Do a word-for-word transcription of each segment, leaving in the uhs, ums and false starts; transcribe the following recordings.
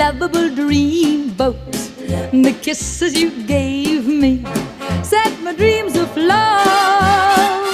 lovable dreamboat. The kisses you gave me set my dreams afloat.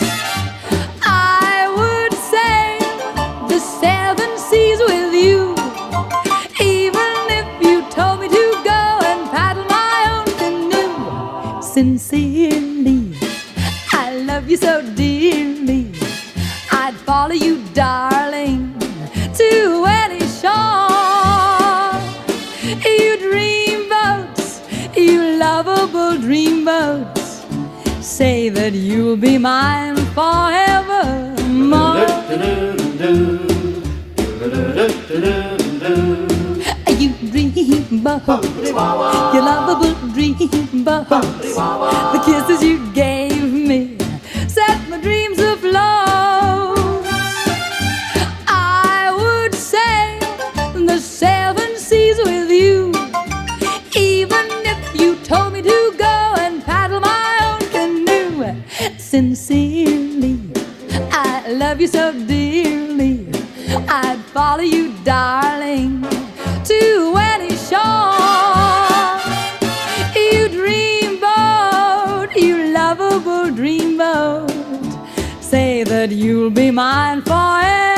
I would sail the seven seas with you, even if you told me to go and paddle my own canoe. Sincerely, I love you so dearly, I'd follow you, darling, to any shore. You dreamboats, you lovable dreamboats, say that you'll be mine forevermore. You dreamboats, you lovable dreamboats, the kisses you gave me set my dreams afloat. I would sail the seven seas with you, even if you told me to go and paddle my own canoe. Sincerely, I love you so dearly, I'd follow you, darling, to any shore. You dreamboat, you lovable dreamboat, say that you'll be mine forever.